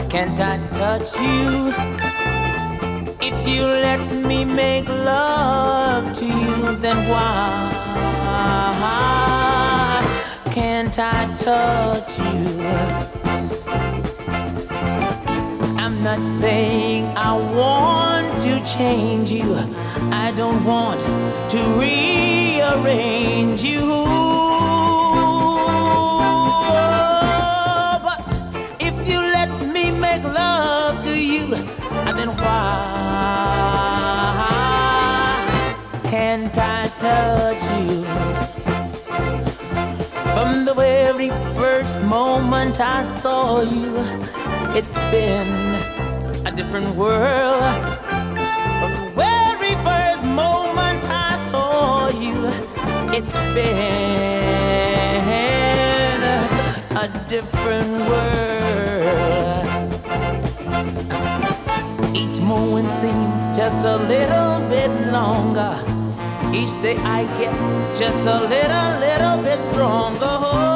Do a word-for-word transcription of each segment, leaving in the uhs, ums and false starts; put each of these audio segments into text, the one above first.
Can't I touch you? If you let me make love to you, then why can't I touch you? I'm not saying I want to change you. I don't want to rearrange you. But if you let me make love to you, then why can't I touch you? From the very first moment I saw you, it's been a different world. From the very first moment I saw you, it's been a different world. Each moment seems just a little bit longer. Each day I get just a little, little bit stronger.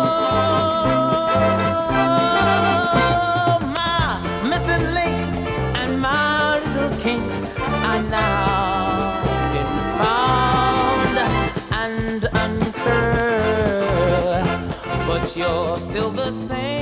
Oh, my missing link and my little kinks are now been found and uncurled. But you're still the same.